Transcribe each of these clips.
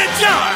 John.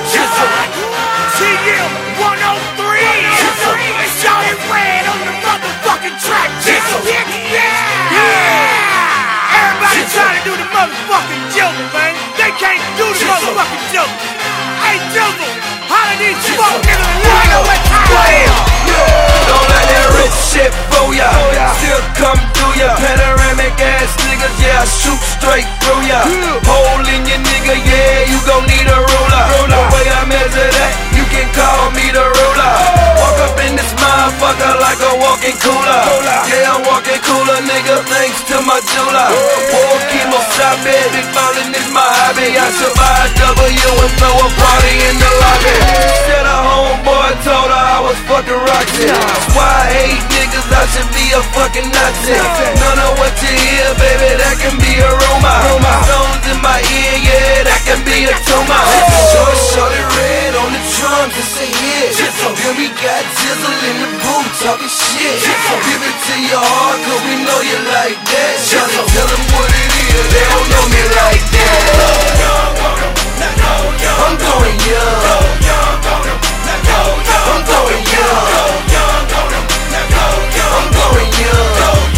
TM 103. And Shawty Red on the motherfucking track. Yeah. Everybody trying to do the motherfucking Joker, man. They can't do the motherfucking Joker. Hey, Joker, holla these fuck niggas and let me know what time it is. Don't let that rich shit fool ya. Still come through ya. Panoramic ass niggas, yeah, I shoot straight through ya. Hole in your nigga, yeah, you gon' need a ruler. The way I measure that, you can call me the ruler. Walk up in this motherfucker like a walking cooler. Yeah, I'm walking cooler, nigga, thanks to my jeweler. War chemo shop, big ballin' is my hobby. I survived W and throw a party in the lobby. Said a homeboy told her I was fucking Roxy. That's why I hate niggas, I should be a fucking Nazi. None of what you hear, baby, that can be a rumor. Stones in my ear, yeah, that can be a tumor. Shorty Red on the drums and say yeah. Then we got Jizzle in the booth talking shit. Give it to your heart, cause we know you like that. Shorty, tell them what it is, they don't know me like that. I'm going young. I'm going young. I'm going young.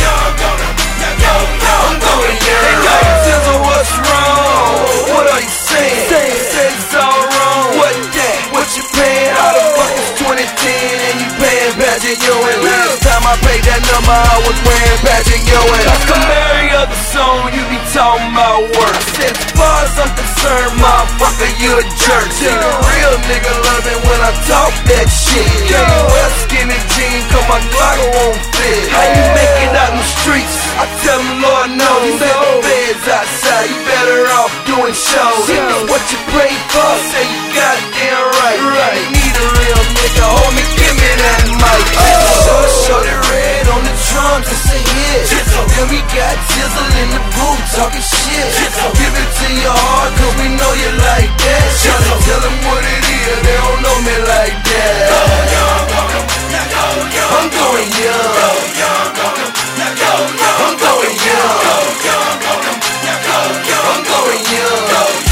I'm going young. Hey, like Jizzle, what's wrong? What are you saying? Say it's all wrong. What that? What you paying? How the fuck is 2010 and you paying Patrick Ewing? Last time I paid that number, I was wearing Patrick Ewing. Like a Mary of the song, you be talking about work. As far as I'm concerned, motherfucker, you a jerk. See, the real nigga love it when I talk that shit. Yo, well, skinny jeans, cause my Glock won't fit. How you make it out in the streets? I tell them, Lord knows. You said the feds outside, you better off doing shows. What you pray for, say you goddamn right. You need a real nigga, homie, give me that mic. Shorty Red on the drums and say yeah. Then we got Jizzle in the booth talking shit. Give it to your heart, cause we know you like that. Shorty, tell them what it is, they don't know me like that. I'm going young. I'm going young. I'm going young.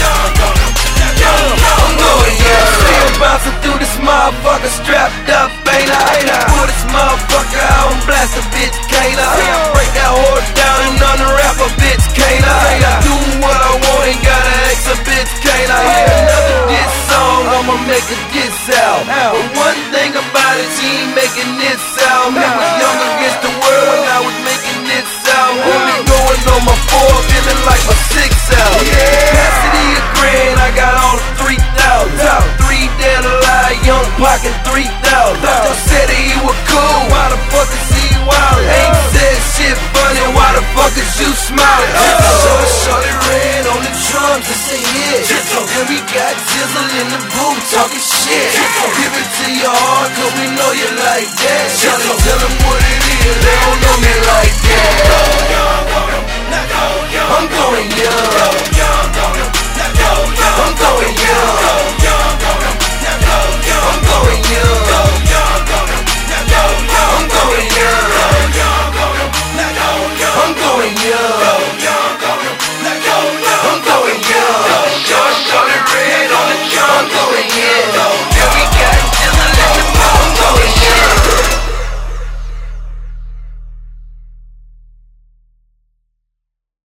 I'm going young. Still bouncing through this motherfucker strapped up, ain't I? Pull this motherfucker out and blast a bitch, can't I? Break that horse down and unwrap a bitch, can't I? Do what I want and gotta ask a bitch, can't I? Another diss song, I'ma make a diss out. But one thing about it, she ain't making this out. I was young against the world when I was making this out. Only going on my 4, feeling like my 6 out. Capacity a grand, I got all the 3,000. Top 3 dead alive, young pocket 3,000. Y'all said that he was cool, why the fuck is he wild? Ain't said shit funny, why the fuck is you smiling? Shorty Red on the drums and say yeah. Then we got Jizzle in the booth talking shit. Give it to your heart, cause we know you like that. Shorty, tell them what it is, they don't know